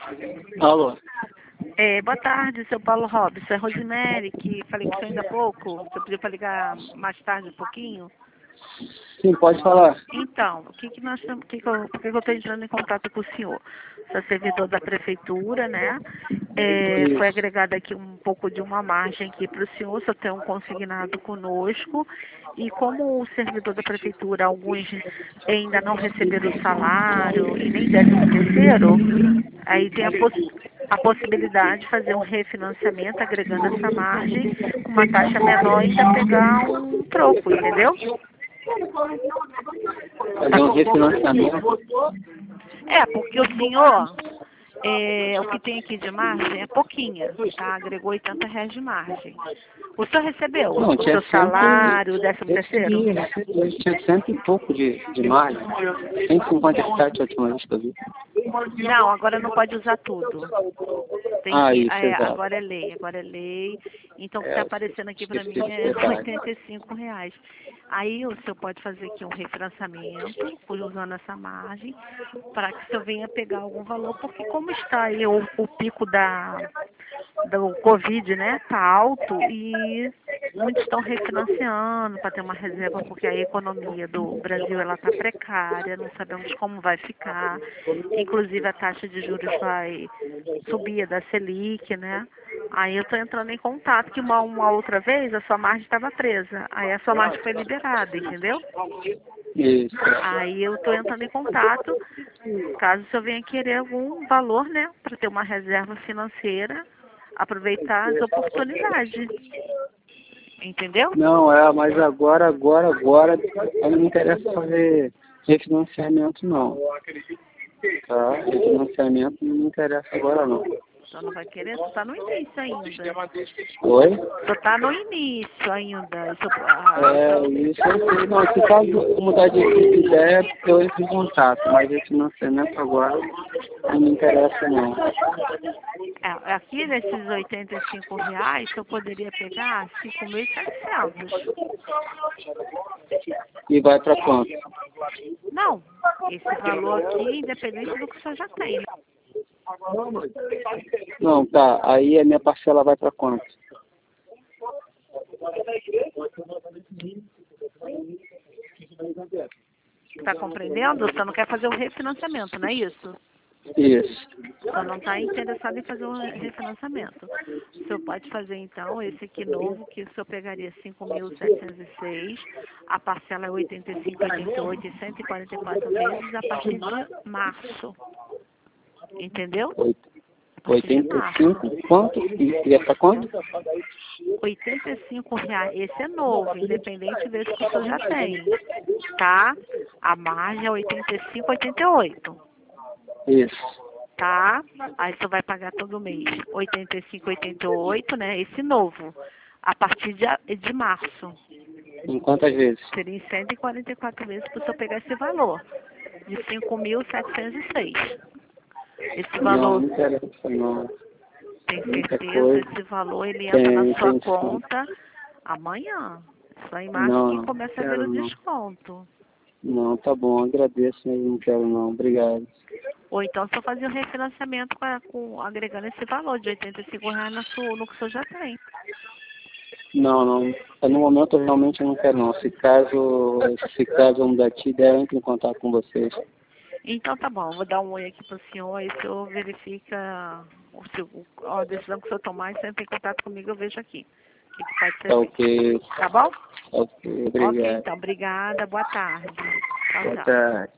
Alô? Boa tarde, seu Paulo Robson. É Rosemary, que falei com o senhor ainda há pouco. Você podia para ligar mais tarde um pouquinho? Sim, pode falar. Então, o que que nós estamos, por que que eu estou entrando em contato com o senhor? Sou servidor da prefeitura, né? Foi Isso. agregado aqui um pouco de uma margem aqui para o senhor, só tem um consignado conosco. E como o servidor da prefeitura, alguns ainda não receberam o salário e nem 13º, aí tem a possibilidade de fazer um refinanciamento agregando essa margem com uma taxa menor e ainda pegar um troco, entendeu? Fazer um refinanciamento? Porque o senhor, o que tem aqui de margem é pouquinha, tá? Agregou R$ 80 de margem. O senhor recebeu Não, o tinha seu salário, o 13º? recebi. Tinha cento e pouco de margem. 157 a última vez que eu vi. Não, agora não pode usar tudo. Tem Ah, que, isso, exato. agora é lei. Então o que está É, aparecendo aqui para mim esqueci é de detalhe. R$ 85. Aí o senhor pode fazer aqui um refinanciamento, usando essa margem, para que o senhor venha pegar algum valor, porque como está aí o pico do Covid, né, tá alto e muitos estão refinanciando para ter uma reserva, porque a economia do Brasil ela está precária, não sabemos como vai ficar. Inclusive a taxa de juros vai subir da Selic, né? Aí eu estou entrando em contato que uma outra vez a sua margem estava presa. Aí a sua margem foi liberada, entendeu? Isso. Aí eu estou entrando em contato, caso o senhor venha querer algum valor, né, para ter uma reserva financeira, aproveitar as oportunidades. Entendeu? Não, mas agora, não me interessa fazer refinanciamento, não. Tá? Refinanciamento não me interessa agora, não. Só não vai querer, só está no início ainda. Oi? Só está no início ainda. Isso eu sei. Não, se caso mudar de ideia, eu entro em contato, mas refinanciamento agora não me interessa, não. Aqui nesses R$ 85, eu poderia pegar 5.700. E vai para quanto? Não, esse valor aqui, independente do que o senhor já tem, né? Não, tá. Aí a minha parcela vai para quanto? Está compreendendo? O senhor não quer fazer o refinanciamento, não é isso? Isso. O senhor não está interessado em fazer um refinanciamento. O senhor pode fazer, então, esse aqui novo, que o senhor pegaria 5.706, a parcela é 85, 88 e 144 meses a partir de março. Entendeu? A partir de março. 85, quanto? E é para quanto? R$ 85. Esse é novo, independente desse que o senhor já tem. Tá? A margem é 85, 88. Isso. Tá? Aí você vai pagar todo mês 85, 88, né? Esse novo. A partir de março. Em quantas vezes? Seria em 144 meses para o senhor pegar esse valor. De 5.706. Esse Não, valor, não interessa, não. tem Muita certeza? coisa. Esse valor ele entra na sua Tem sim. conta amanhã. Só em março que Não, começa a ver quero o não. desconto. Não, tá bom, agradeço, mas não quero não. Obrigado. Ou então só fazer um refinanciamento agregando esse valor de R$ 85 no que o senhor já tem. Não. No momento eu realmente não quero não. Se caso eu mudar de ideia, eu entro em contato com vocês. Então tá bom, vou dar um oi aqui pro senhor, aí o senhor verifica a decisão que o senhor tomar e sempre em contato comigo, eu vejo aqui. O que pode ser Tá feito. ok. Tá bom? Ok, Ok, obrigado. então, obrigada, boa tarde. Tchau, Boa tchau. tarde.